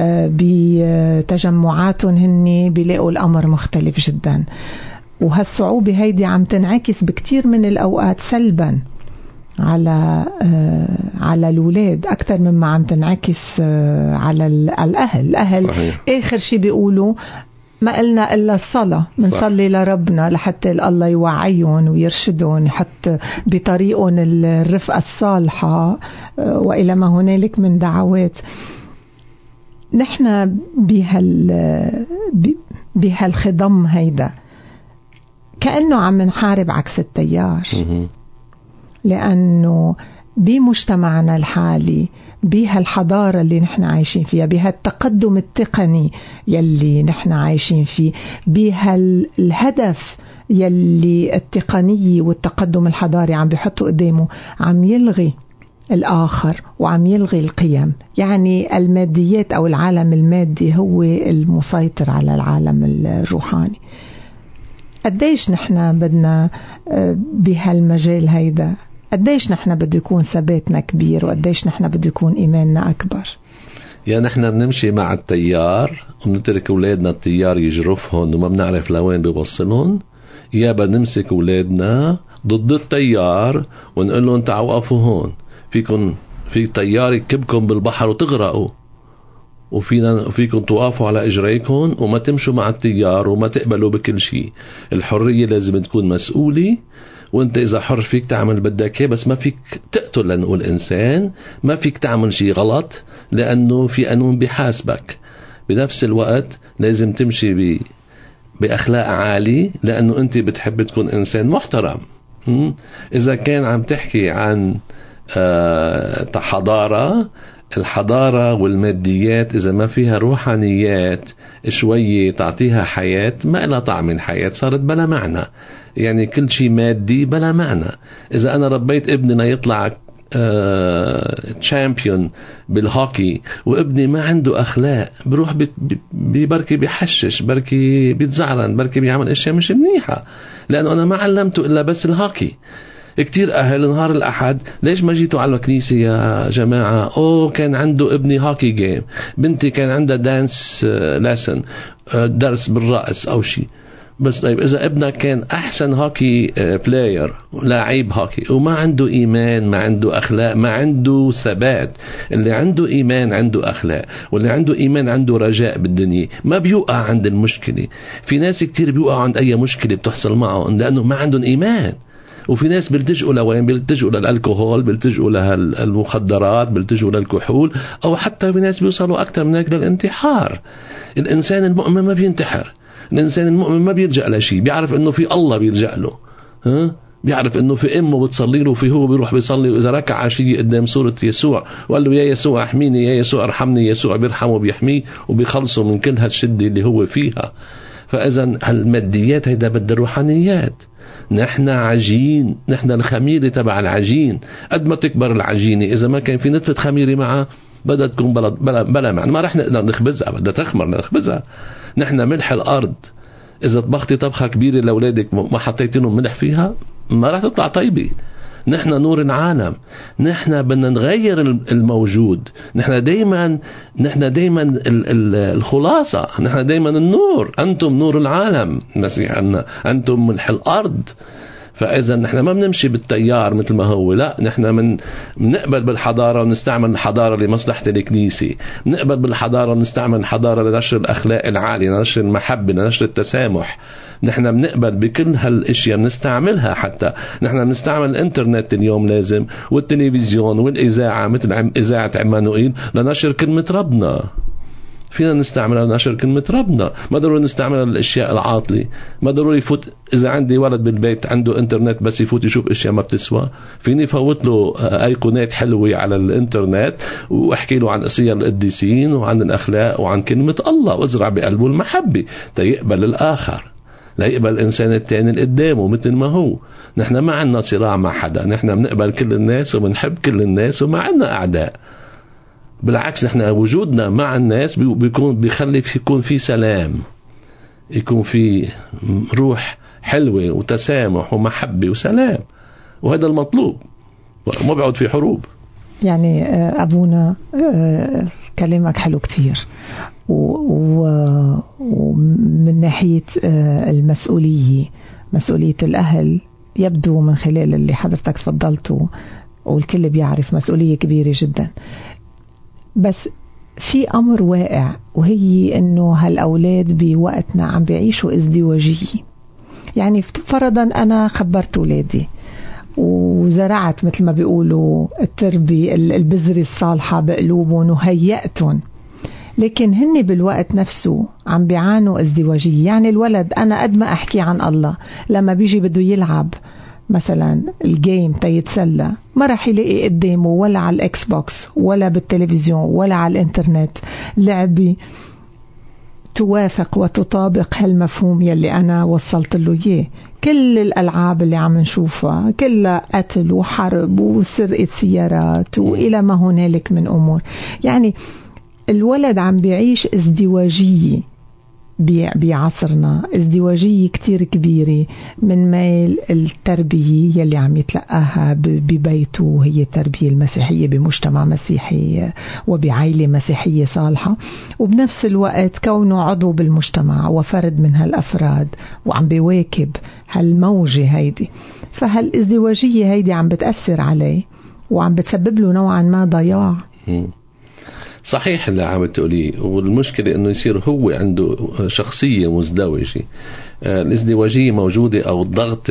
بتجمعاتهم هن بيلاقوا الأمر مختلف جدا. وهالصعوبة هيدي عم تنعكس بكتير من الأوقات سلبا على على الأولاد أكثر مما عم تنعكس على الأهل. الأهل صحيح. آخر شيء بيقولوا ما قلنا إلا الصلاة، بنصلي لربنا لحتى الله يوعيهم ويرشدهم، يحط بطريقهم الرفقة الصالحة وإلى ما هنالك من دعوات. نحن بهال بهالخضم هيدا كأنه عم نحارب عكس التيار، لأنه بمجتمعنا الحالي بهالحضارة اللي نحن عايشين فيها، بهالتقدم التقني يلي نحن عايشين فيه، بهالهدف يلي التقنية والتقدم الحضاري عم بيحطوا قدامه، عم يلغي الآخر وعم يلغي القيم. يعني الماديات أو العالم المادي هو المسيطر على العالم الروحاني. قديش نحن بدنا بهالمجال هيدا، قديش نحن بده يكون ثباتنا كبير، وقديش نحن بده يكون إيماننا أكبر. يا نحن بنمشي مع التيار وبنترك أولادنا التيار يجرفهم وما بنعرف لوين بيوصلهم، يا بنمسك أولادنا ضد التيار ونقول لهم تعوا وقفوا هون. فيكم في طيار يكبكم بالبحر وتغرقوا، وفينا فيكم توقفوا على اجريكم وما تمشوا مع التيار وما تقبلوا بكل شيء. الحرية لازم تكون مسؤولة، وانت اذا حر فيك تعمل بدك، بس ما فيك تقتل لنقول انسان، ما فيك تعمل شيء غلط لانه في قانون بيحاسبك. بنفس الوقت لازم تمشي ب باخلاق عالي لانه انت بتحب تكون انسان محترم. اذا كان عم تحكي عن آه حضارة، الحضارة والماديات إذا ما فيها روحانيات شوية تعطيها حياة ما لها طعم الحياة، صارت بلا معنى. يعني كل شيء مادي بلا معنى. إذا أنا ربيت ابننا يطلع تشامبيون بالهوكي وابني ما عنده أخلاق، بروح بركي بيحشش، بركي بيتزعرن، بركي بيعمل أشياء مش منيحة، لأنه أنا ما علمته إلا بس الهوكي. كتير أهل نهار الأحد ليش ما جيتوا على الكنيسة يا جماعة؟ أوه كان عنده ابني هوكي جيم، بنتي كان عندها دانس لسن، درس بالرقص أو شيء. بس طيب إذا ابنك كان أحسن هوكي بلاير، لاعب هوكي، وما عنده إيمان، ما عنده أخلاق، ما عنده ثبات. اللي عنده إيمان عنده أخلاق، واللي عنده إيمان عنده رجاء بالدنيا، ما بيوقع عند المشكلة. في ناس كتير بيوقعوا عند أي مشكلة بتحصل معهم لأنه ما عندهم إيمان. وفي ناس بيلتجئوا لوين؟ بيلتجئوا للالكوهول، بيلتجئوا للمخدرات، بيلتجئوا للكحول، او حتى في ناس بيوصلوا اكثر من هيك للانتحار. الانسان المؤمن ما بينتحر، الانسان المؤمن ما بيلجأ لشيء، بيعرف انه في الله بيلجأ له، ها؟ بيعرف انه في امه بتصلي له، وفي هو بيروح بيصلي، واذا ركع عشية قدام صورة يسوع وقال له يا يسوع احميني، يا يسوع ارحمني، يسوع بيرحمه وبيحميه وبيخلصه من كل هالشدة اللي هو فيها. فاذا هالماديات هيدا بدها روحانيات. نحن عجين، نحن الخميرة تبع العجين. قد ما تكبر العجينة إذا ما كان في نتفة خميرة معها بدها تكون بلا, بلا, بلا معنى، ما رح نقدر نخبزها، بدها تخمر نخبزها. نحن ملح الأرض، إذا طبختي طبخة كبيرة لأولادك ما حطيتينهم ملح فيها ما رح تطلع طيبة. نحن نور العالم، نحن بدنا نغير الموجود. نحن دايما نحن دايما الخلاصة، نحن دايما النور. أنتم نور العالم، المسيح قالنا أنتم ملح الأرض. فإذا نحن ما بنمشي بالتيار مثل ما هو، لا، نحن من بنقبل بالحضارة ونستعمل الحضارة لمصلحة الكنيسة، بنقبل بالحضارة ونستعمل الحضارة لنشر الأخلاق العالية، لنشر المحبة، لنشر التسامح. نحن بنقبل بكل هالاشياء، بنستعملها. حتى نحن بنستعمل الانترنت اليوم لازم، والتلفزيون والإذاعة مثل إذاعة عمانوئيل لنشر كلمة ربنا. فينا نستعملها لنشر كلمة ربنا، ما ضروري نستعملها للأشياء العاطلة. ما ضروري يفوت، إذا عندي ولد بالبيت عنده انترنت بس يفوت يشوف أشياء ما بتسوى، فيني فوت له أيقونات حلوة على الانترنت وأحكي له عن سير القديسين وعن الأخلاق وعن كلمة الله، وازرع بقلبه المحبة تيقبل الآخر، لا يقبل الإنسان التاني اللي قدامه مثل ما هو. نحن ما عنا صراع مع حدا، نحن بنقبل كل الناس وبنحب كل الناس وما عنا أعداء. بالعكس نحن وجودنا مع الناس بيكون بيخلي يكون في سلام، يكون في روح حلوة وتسامح ومحبة وسلام، وهذا المطلوب، ما بيعود في حروب. يعني أبونا كلامك حلو كتير، ومن ناحية المسؤولية، مسؤولية الأهل يبدو من خلال اللي حضرتك تفضلته، والكل بيعرف مسؤولية كبيرة جدا. بس في أمر واقع، وهي أنه هالأولاد بوقتنا عم بيعيشوا ازدواجية. يعني فرضا أنا خبرت أولادي وزرعت مثل ما بيقولوا التربية البذرة الصالحة بقلوبهم وهيأتهم، لكن هن بالوقت نفسه عم بيعانوا ازدواجية. يعني الولد أنا قد ما أحكي عن الله، لما بيجي بده يلعب مثلا الجيم تيتسلى، ما راح يلاقي قدامه ولا على الاكس بوكس ولا بالتلفزيون ولا على الانترنت لعبة توافق وتطابق هالمفهوم يلي أنا وصلت له إياه. كل الألعاب اللي عم نشوفها كلها قتل وحرب وسرقة سيارات وإلى ما هنالك من أمور. يعني الولد عم بيعيش ازدواجية بعصرنا، ازدواجية كتير كبيرة من ميل التربية يلي عم يتلقاها ببيته، وهي التربية المسيحية بمجتمع مسيحي وبعائلة مسيحية صالحة، وبنفس الوقت كونه عضو بالمجتمع وفرد من هالأفراد وعم بيواكب هالموجة هيدي. فهالازدواجية هيدي عم بتأثر عليه وعم بتسبب له نوعا ما ضياع. صحيح اللي عم تقوليه، والمشكلة انه يصير هو عنده شخصية مزدوجة. الازدواجية موجودة، او الضغط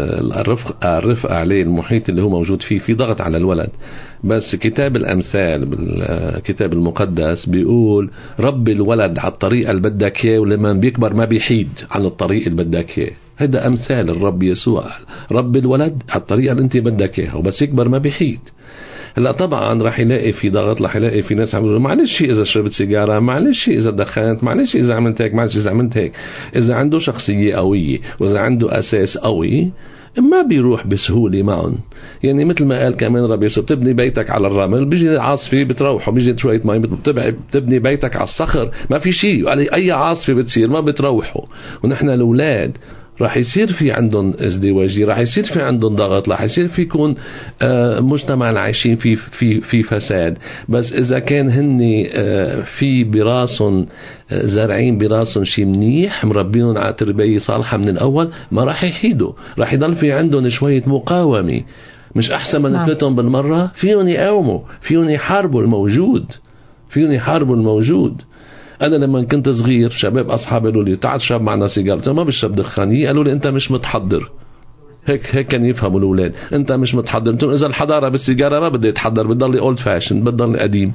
الرفق الرفق عليه المحيط اللي هو موجود فيه، في ضغط على الولد. بس كتاب الامثال بالكتاب المقدس بيقول ربي الولد على الطريقة اللي بدك اياه، ولما بيكبر ما بيحيد عن الطريق اللي بدك اياه. هذا امثال الرب يسوع، ربي الولد على الطريقة اللي انت بدك اياها، وبس يكبر ما بيحيد. هلا طبعا راح يلاقي في ضغط، راح يلاقي في ناس عم يقولوا معلش اذا شربت سيجاره، معلش اذا دخنت، معلش اذا عملت هيك، معلش اذا عملت هيك. اذا عنده شخصيه قويه واذا عنده اساس قوي ما بيروح بسهوله معهم. يعني مثل ما قال كمان رب يسوع، بتبني بيتك على الرمل، بيجي عاصفه بتروحه، بيجي شويه مي بتبني بيتك على الصخر، ما في شيء. اي عاصفه بتصير ما بتروحه. ونحن الاولاد راح يصير في عندهم ازدواجي، راح يصير في عندهم ضغط، راح يصير في يكون آه مجتمع عايشين في في في فساد. بس اذا كان هن آه في براسهم آه زارعين براسهم شيء منيح، مربينهم على تربيه صالحه من الاول، ما راح يحيدوا، راح يضل في عندهم شويه مقاومه. مش احسن ما نفلتهم بالمره؟ فيهم يقاوموا، فيهم يحاربوا الموجود، فيهم يحاربوا الموجود. أنا لما كنت صغير شباب أصحابي قالوا لي تعال شرب معنا سيجارة، ما بشرب دخان. قالوا لي أنت مش متحضر. هيك هيك كان يفهموا الأولاد، أنت مش متحضر. قلت لهم إذا الحضارة بالسيجارة ما بدي أتحضر، بضل أولد فاشن، بضل قديم.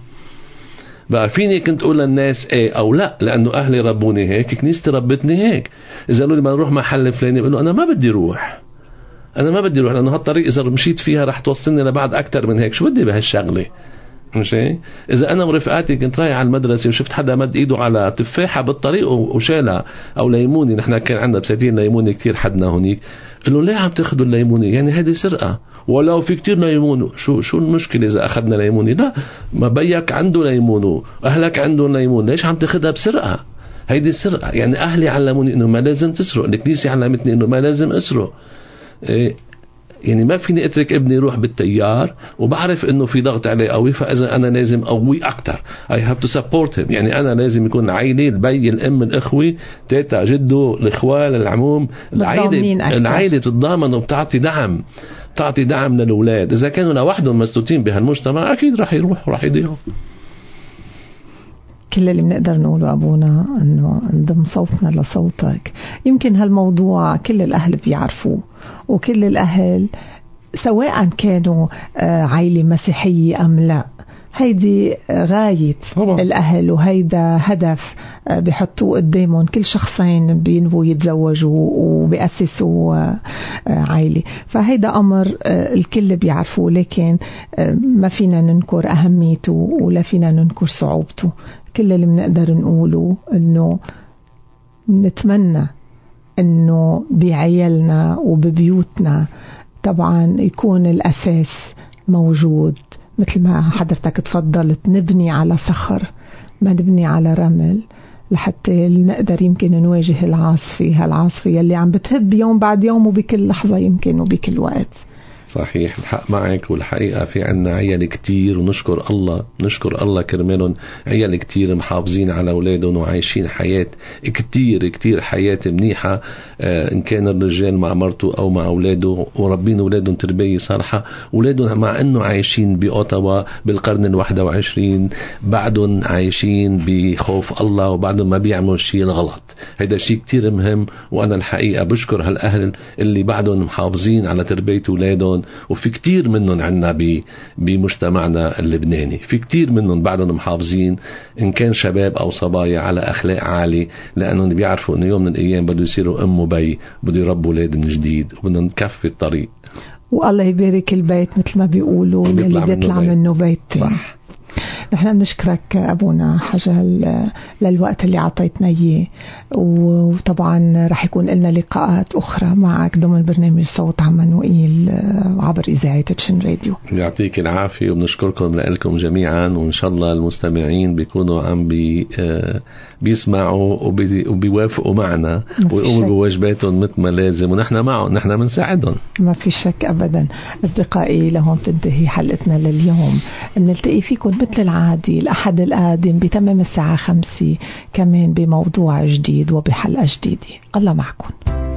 بقى فيني كنت أقول للناس إيه أو لا، لأنه أهلي ربوني هيك، كنيستي ربتني هيك. إذا قالوا لي ما نروح محل فلاني، بقول له أنا ما بدي روح، أنا ما بدي روح، لأنه هالطريق إذا مشيت فيها رح توصلني لبعد أكتر من هيك. شو بدي بهالشغلة؟ مش هيك؟ إذا أنا ورفقاتي كنت رايح على المدرسة وشفت حدا مد إيده على تفاحة بالطريق وشالها، أو ليموني، نحن كان عندنا بساتين ليموني كتير حدنا هونيك، قال له ليه عم تاخذوا الليموني؟ يعني هذه سرقة. ولو في كتير ليمون، شو شو المشكلة إذا أخذنا ليموني؟ لا، ما بيك عنده ليمون أهلك عندهم ليمون، ليش عم تاخذها بسرقة؟ هيدي سرقة. يعني أهلي علموني إنه ما لازم تسرق، الكنيسة علمتني إنه ما لازم أسرق. إيه؟ يعني ما فيني اترك ابني يروح بالتيار وبعرف انه في ضغط عليه قوي، فاذا انا لازم اقوي اكتر. I have to support him. يعني انا لازم يكون عائلي، البي، الام، الاخوه، تيتا، جده، الاخوال، العموم، العائله العائله بتتضامن وبتعطي دعم، تعطي دعم للاولاد. اذا كانوا لوحدهم مسدودين بهالمجتمع اكيد راح يروحوا، راح يضيعوا. كل اللي بنقدر نقوله أبونا أنه نضم صوتنا لصوتك. يمكن هالموضوع كل الأهل بيعرفوه، وكل الأهل سواء كانوا عائلة مسيحية أم لا، هيدي غاية طبعا الأهل، وهيدا هدف بيحطوه قدامهم. كل شخصين بينبوا يتزوجوا وبيأسسوا عائلة، فهيدا أمر الكل بيعرفوه، لكن ما فينا ننكر أهميته ولا فينا ننكر صعوبته. كل اللي بنقدر نقوله إنه نتمنى إنه بعيالنا وببيوتنا طبعا يكون الأساس موجود، مثل ما حضرتك تفضلت، نبني على صخر ما نبني على رمل، لحتى نقدر يمكن نواجه العاصفة هالعاصفة يلي عم بتهب يوم بعد يوم وبكل لحظة يمكن وبكل وقت. صحيح، الحق معك. والحقيقة في عنا عيال كتير، ونشكر الله، نشكر الله كرمالهم، عيال كتير محافظين على أولادهم وعايشين حياة كتير كتير حياة منيحة، آه إن كان الرجال مع مرته أو مع أولاده، وربين أولادهم تربية صالحة. أولادهم مع أنه عايشين بأوتاوا بالقرن الواحد وعشرين بعدهم عايشين بخوف الله، وبعدهم ما بيعملوا الشيء الغلط. هيدا شيء كتير مهم، وأنا الحقيقة بشكر هالأهل اللي بعدهم محافظين على تربية أولادهم. وفي كتير منهم عنا بمجتمعنا اللبناني، في كتير منهم بعدهم محافظين، إن كان شباب أو صبايا، على أخلاق عالي، لأنهم بيعرفوا أنه يوم من الأيام بده يصيروا أم وبي، بده يربوا أولاد من جديد، وبدنا نكفي الطريق. والله يبارك البيت مثل ما بيقولوا، اللي بيطلع, بيطلع منه, منه بيت. صح. نحن بنشكرك أبونا حجل للوقت اللي عطيتنا إياه، وطبعا رح يكون لنا لقاءات أخرى معك ضمن برنامج صوت عمانوئيل عبر إذاعة تشن راديو. يعطيك العافية، وبنشكركم لكم جميعا، وإن شاء الله المستمعين بيكونوا عم بي بيسمعوا وبيوافقوا معنا ويقوموا بواجباتهم مثل ما لازم، ونحن معهم، نحن بنساعدهم. ما في شك أبدا. أصدقائي، لهون تنتهي حلقتنا لليوم. بنلتقي فيكم مثل العادي الأحد القادم بتمام الساعة خمسة، كمان بموضوع جديد وبحلقة جديدة. الله معكم.